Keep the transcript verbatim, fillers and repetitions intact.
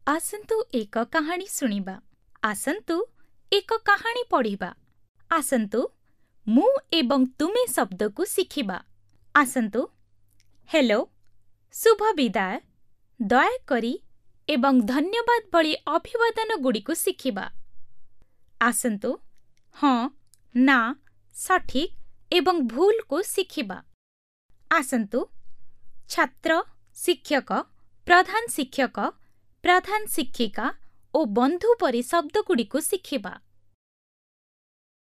आसन्तु एक कहानी शुणिबा। आसन्तु एक कहानी पढ़िबा। आसन्तु मु एवं तुमे शब्द को शिखिबा। आसन्तु हेलो, शुभ विदाय, दयाकरी एवं धन्यवाद भली अभिवादन गुड़ी को शिखिबा। आसन्तु हाँ, ना, सठिक एवं भूल को शिखिबा। आसन्तु छात्र, शिक्षक, प्रधान शिक्षक, प्रधान शिक्षिका और बंधु परी शब्द गुड़ी को शिखिबा।